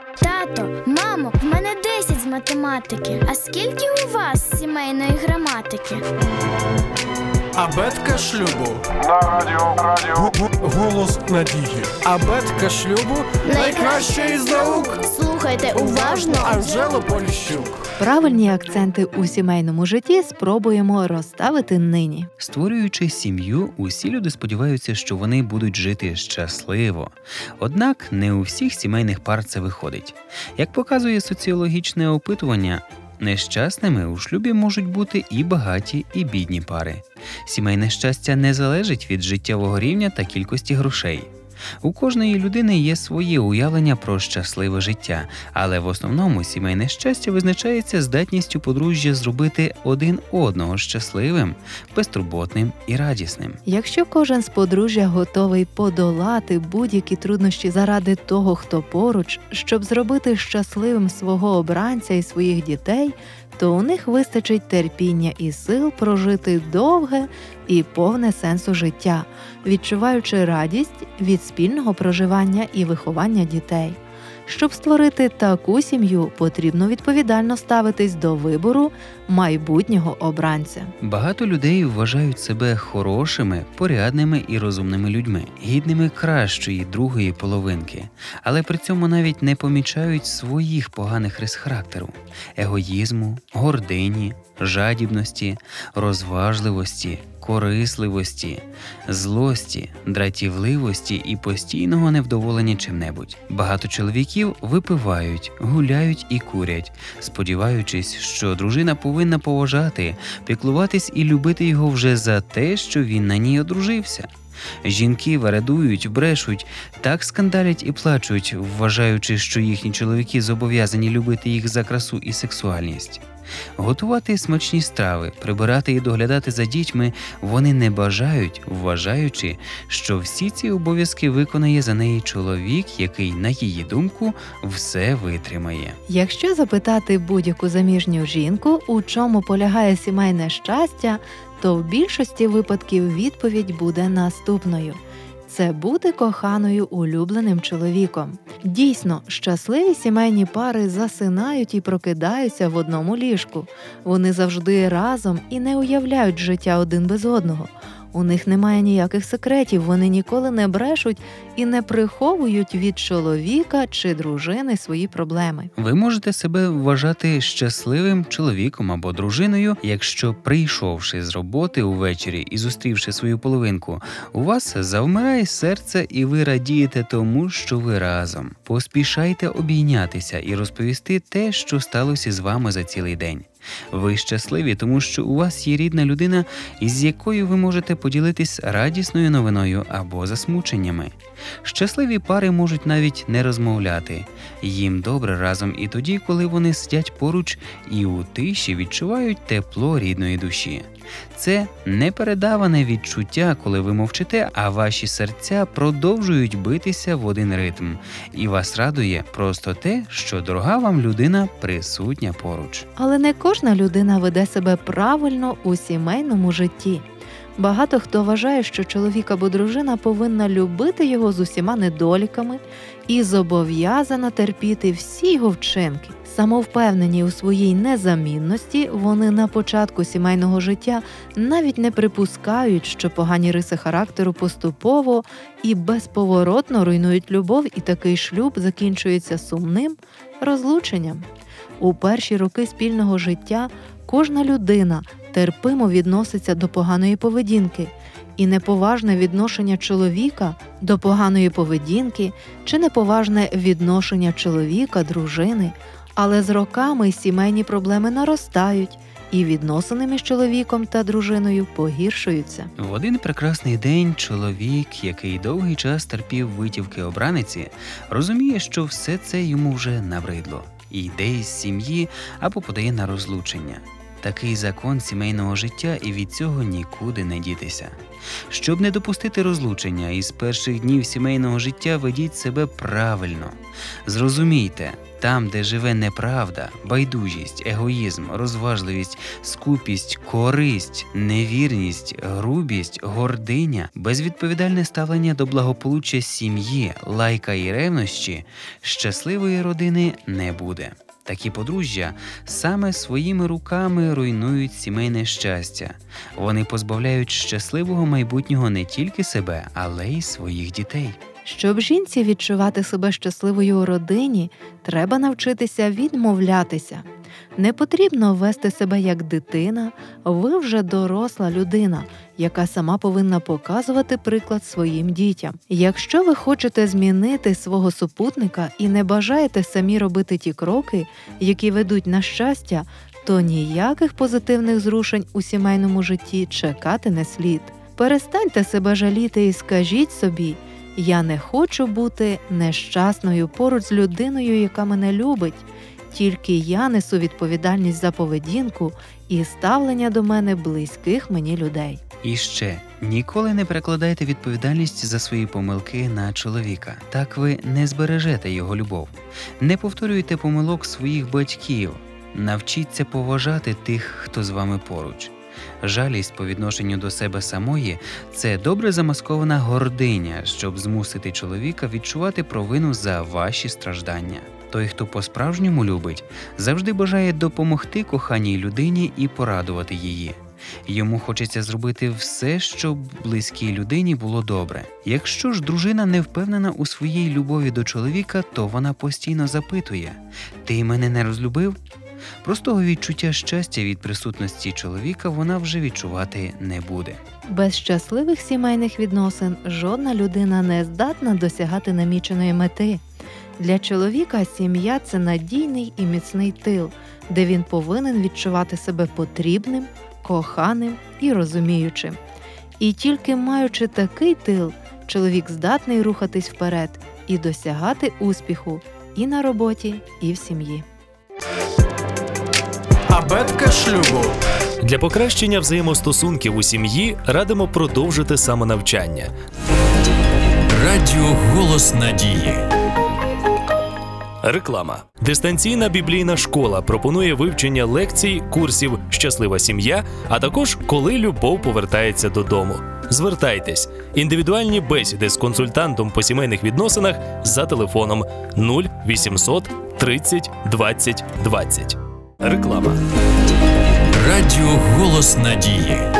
Тато, мамо, в мене 10 з математики. А скільки у вас сімейної граматики? Абетка шлюбу. На радіо. Голос надії. Абетка шлюбу найкраща із наук. Слухайте уважно. Анжела Поліщук. Правильні акценти у сімейному житті спробуємо розставити нині. Створюючи сім'ю, усі люди сподіваються, що вони будуть жити щасливо. Однак не у всіх сімейних пар це виходить. Як показує соціологічне опитування, нещасними у шлюбі можуть бути і багаті, і бідні пари. Сімейне щастя не залежить від життєвого рівня та кількості грошей. У кожної людини є своє уявлення про щасливе життя, але в основному сімейне щастя визначається здатністю подружжя зробити один одного щасливим, безтурботним і радісним. Якщо кожен з подружжя готовий подолати будь-які труднощі заради того, хто поруч, щоб зробити щасливим свого обранця і своїх дітей, то у них вистачить терпіння і сил прожити довге і повне сенсу життя, відчуваючи радість від спільного проживання і виховання дітей. Щоб створити таку сім'ю, потрібно відповідально ставитись до вибору майбутнього обранця. Багато людей вважають себе хорошими, порядними і розумними людьми, гідними кращої другої половинки, але при цьому навіть не помічають своїх поганих рис характеру – егоїзму, гордині, жадібності, розважливості, корисливості, злості, дратівливості і постійного невдоволення чим-небудь. Багато чоловіків випивають, гуляють і курять, сподіваючись, що дружина повинна поважати, піклуватись і любити його вже за те, що він на ній одружився. Жінки вередують, брешуть, так скандалять і плачуть, вважаючи, що їхні чоловіки зобов'язані любити їх за красу і сексуальність. Готувати смачні страви, прибирати і доглядати за дітьми вони не бажають, вважаючи, що всі ці обов'язки виконає за неї чоловік, який, на її думку, все витримає. Якщо запитати будь-яку заміжню жінку, у чому полягає сімейне щастя, то в більшості випадків відповідь буде наступною. Це бути коханою улюбленим чоловіком. Дійсно, щасливі сімейні пари засинають і прокидаються в одному ліжку. Вони завжди разом і не уявляють життя один без одного. У них немає ніяких секретів, вони ніколи не брешуть і не приховують від чоловіка чи дружини свої проблеми. Ви можете себе вважати щасливим чоловіком або дружиною, якщо, прийшовши з роботи увечері і зустрівши свою половинку, у вас завмирає серце і ви радієте тому, що ви разом. Поспішайте обійнятися і розповісти те, що сталося з вами за цілий день. Ви щасливі, тому що у вас є рідна людина, із якою ви можете поділитись радісною новиною або засмученнями. Щасливі пари можуть навіть не розмовляти. Їм добре разом і тоді, коли вони сидять поруч і у тиші відчувають тепло рідної душі. Це непередаване відчуття, коли ви мовчите, а ваші серця продовжують битися в один ритм. І вас радує просто те, що дорога вам людина присутня поруч. Але не кожна людина веде себе правильно у сімейному житті. Багато хто вважає, що чоловік або дружина повинна любити його з усіма недоліками і зобов'язана терпіти всі його вчинки. Самовпевнені у своїй незамінності, вони на початку сімейного життя навіть не припускають, що погані риси характеру поступово і безповоротно руйнують любов, і такий шлюб закінчується сумним розлученням. У перші роки спільного життя кожна людина терпимо відноситься до поганої поведінки, і неповажне відношення чоловіка до поганої поведінки чи неповажне відношення чоловіка, дружини, але з роками сімейні проблеми наростають, і відносини між чоловіком та дружиною погіршуються. В один прекрасний день чоловік, який довгий час терпів витівки обраниці, розуміє, що все це йому вже набридло, і йде із сім'ї або подає на розлучення. Такий закон сімейного життя, і від цього нікуди не дітися. Щоб не допустити розлучення, із перших днів сімейного життя ведіть себе правильно. Зрозумійте, там, де живе неправда, байдужість, егоїзм, розважливість, скупість, користь, невірність, грубість, гординя, безвідповідальне ставлення до благополуччя сім'ї, лайка і ревнощі, щасливої родини не буде. Такі подружжя саме своїми руками руйнують сімейне щастя. Вони позбавляють щасливого майбутнього не тільки себе, але й своїх дітей. Щоб жінці відчувати себе щасливою у родині, треба навчитися відмовлятися. Не потрібно вести себе як дитина, ви вже доросла людина, яка сама повинна показувати приклад своїм дітям. Якщо ви хочете змінити свого супутника і не бажаєте самі робити ті кроки, які ведуть на щастя, то ніяких позитивних зрушень у сімейному житті чекати не слід. Перестаньте себе жаліти і скажіть собі: «Я не хочу бути нещасною поруч з людиною, яка мене любить. Тільки я несу відповідальність за поведінку і ставлення до мене близьких мені людей». І ще, ніколи не перекладайте відповідальність за свої помилки на чоловіка. Так ви не збережете його любов. Не повторюйте помилок своїх батьків. Навчіться поважати тих, хто з вами поруч. Жалість по відношенню до себе самої – це добре замаскована гординя, щоб змусити чоловіка відчувати провину за ваші страждання. Той, хто по-справжньому любить, завжди бажає допомогти коханій людині і порадувати її. Йому хочеться зробити все, щоб близькій людині було добре. Якщо ж дружина не впевнена у своїй любові до чоловіка, то вона постійно запитує: «Ти мене не розлюбив?» Простого відчуття щастя від присутності чоловіка вона вже відчувати не буде. Без щасливих сімейних відносин жодна людина не здатна досягати наміченої мети. Для чоловіка сім'я – це надійний і міцний тил, де він повинен відчувати себе потрібним, коханим і розуміючим. І тільки маючи такий тил, чоловік здатний рухатись вперед і досягати успіху і на роботі, і в сім'ї. Абетка шлюбу. Для покращення взаємостосунків у сім'ї радимо продовжити самонавчання. Радіо «Голос надії». Реклама. Дистанційна біблійна школа пропонує вивчення лекцій, курсів «Щаслива сім'я», а також «Коли любов повертається додому». Звертайтесь. Індивідуальні бесіди з консультантом по сімейних відносинах за телефоном 0800 30 20 20. Реклама. Радіо «Голос надії».